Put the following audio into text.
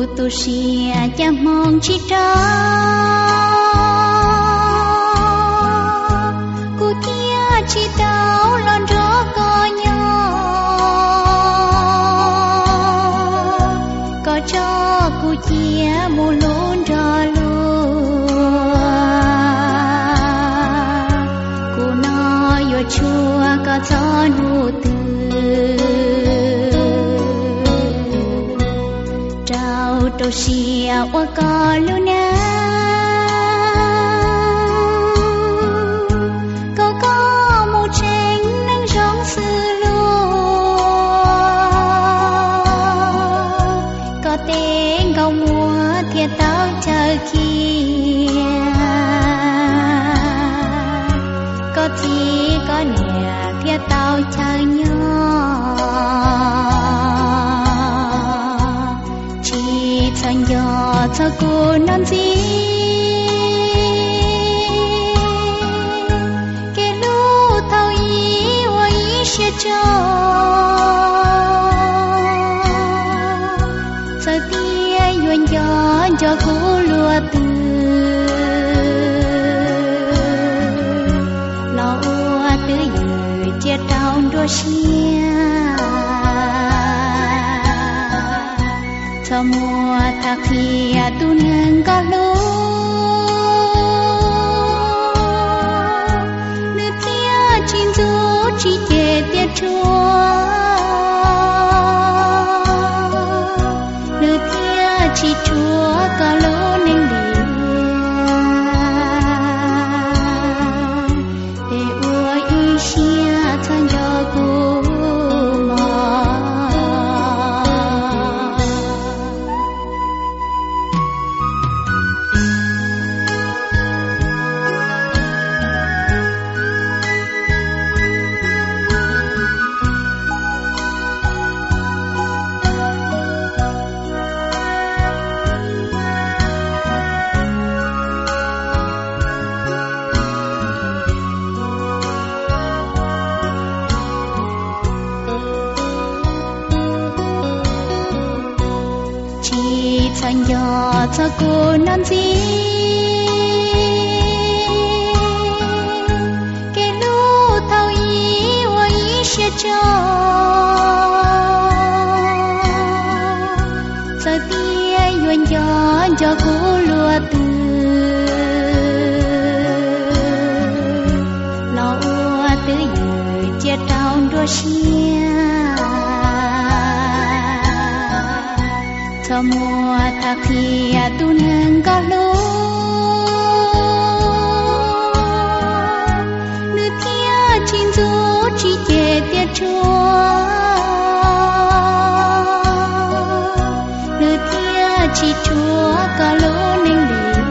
tu xia cha mong chi tra cu tia chi tao lon rõ có nhau có cho cu chia mu luôn rõ luôn cu nói yo chua có cho nu từ trao xia qua có luôn nè có một tranh nắng rong sư lúa có tên câu mùa thiệt tao chờ kia có thì có nè thiệt tao chờ nhau thành gió cho cô non gì cái lũ tao ý và ý sẽ cho tia yuan gió cho cô lúa từ lo từ giờ chia trao đua xia cho mùa thạc khi tu nâng có lúa nước kia chín rú chỉ chê tiết chúa nước kia chỉ chúa có lúa nên đi để ua y xia thân cho cô thành gió cho cô non gì cái lũ tao ý và ý sẽ cho tia yuan gió cho cô lúa từ lo từ giờ chia trao đua xia cho mùa thạc khi tu nâng có lúa nước kia chín rú chỉ chê tiết chúa nước kia chỉ chúa có lúa nên đi